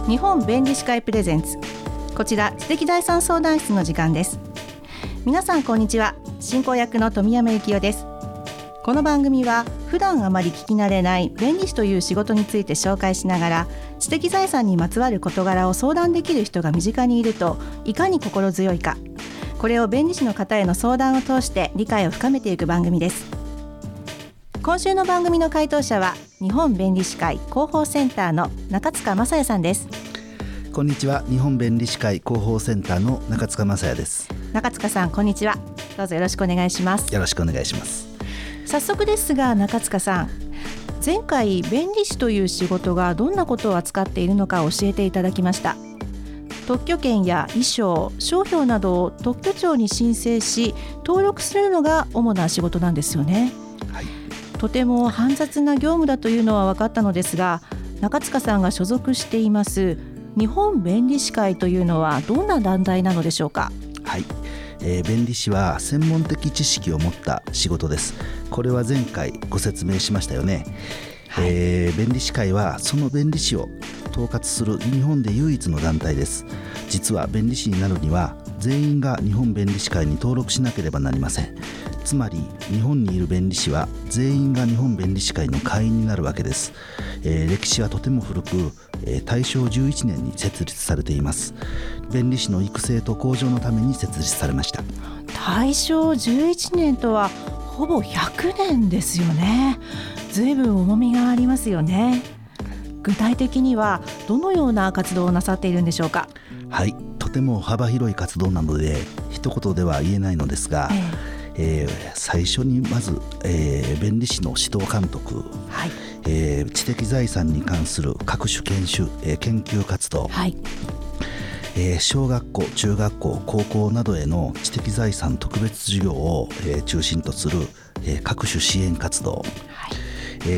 日本弁理士会プレゼンツ、こちら知的財産相談室の時間です。皆さんこんにちは。進行役の富山幸代です。この番組は普段あまり聞き慣れない弁理士という仕事について紹介しながら、知的財産にまつわる事柄を相談できる人が身近にいるといかに心強いか、これを弁理士の方への相談を通して理解を深めていく番組です。今週の番組の回答者は日本弁理士会広報センターの中塚雅也さんです。 こんにちは。日本弁理士会広報センターの中塚雅也です。 中塚さん、こんにちは。どうぞよろしくお願いします。 よろしくお願いします。 早速ですが、中塚さん、前回弁理士という仕事がどんなことを扱っているのか教えていただきました。特許権や衣装、商標などを特許庁に申請し登録するのが主な仕事なんですよね。 はい、 とても煩雑な業務だというのは分かったのですが、中塚さんが所属しています日本弁理士会というのはどんな団体なのでしょうか。 はい、弁理士は専門的知識を持った仕事です。これは前回ご説明しましたよね。はい、弁理士会はその弁理士を統括する日本で唯一の団体です。実は弁理士になるには全員が日本弁理士会に登録しなければなりません。つまり日本にいる弁理士は全員が日本弁理士会の会員になるわけです。歴史はとても古く、大正11年に設立されています。弁理士の育成と向上のために設立されました。 大正11年とはほぼ100年ですよね。ずいぶん重みがありますよね。具体的にはどのような活動をなさっているんでしょうか。はい、 とても幅広い活動なので一言では言えないのですが、最初にまず、弁理士の指導監督、はい、知的財産に関する各種研究活動、はい、小学校、中学校、高校などへの知的財産特別授業を、中心とする、各種支援活動、はい、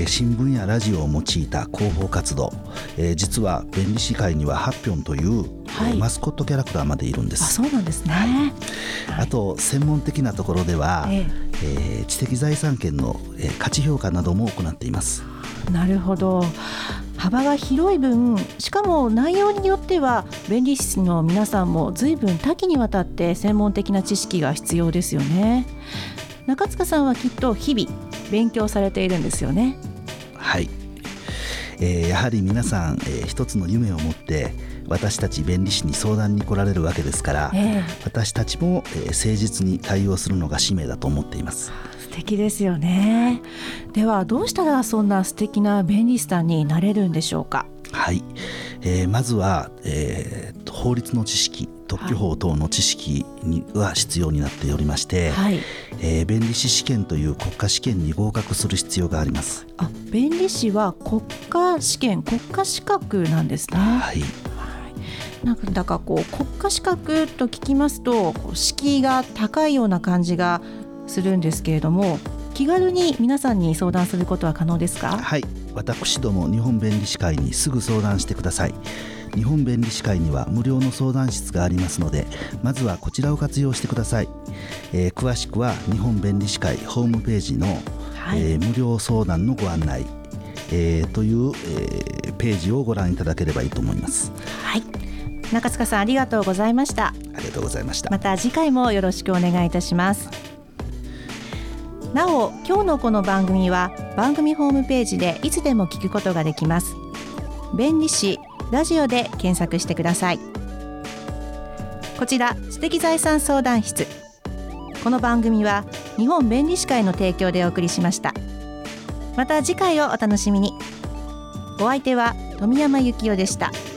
新聞やラジオを用いた広報活動、実は弁理士会にはハッピョンという、はい、マスコットキャラクターまでいるんです。 あ、そうなんですね。 はい、あと専門的なところでは、知的財産権の、価値評価なども行っています。 なるほど。幅が広い分、しかも内容によっては弁理士の皆さんも随分多岐にわたって専門的な知識が必要ですよね。中塚さんはきっと日々勉強されているんですよね。 はい、やはり皆さん、一つの夢を持って私たち弁理士に相談に来られるわけですから、私たちも、誠実に対応するのが使命だと思っています。 素敵ですよね。ではどうしたらそんな素敵な弁理士さんになれるんでしょうか。 はい、まずは、法律の知識、特許法等の知識が必要になっておりまして、はい、弁理士試験という国家試験に合格する必要があります。 弁理士は国家試験、国家資格なんですね。はい、なんだか国家資格と聞きますと敷居が高いような感じがするんですけれども、気軽に皆さんに相談することは可能ですか。 はい、私ども日本弁理士会にすぐ相談してください。日本弁理士会には無料の相談室がありますので、まずはこちらを活用してください。詳しくは日本弁理士会ホームページの、はい、無料相談のご案内、という、ページをご覧いただければいいと思います。 はい、中塚さん、ありがとうございました。 ありがとうございました。 また次回もよろしくお願いいたします。なお、今日のこの番組は番組ホームページでいつでも聞くことができます。弁理士ラジオで検索してください。こちら知的財産相談室、この番組は日本弁理士会の提供でお送りしました。また次回をお楽しみに。お相手は富山幸代でした。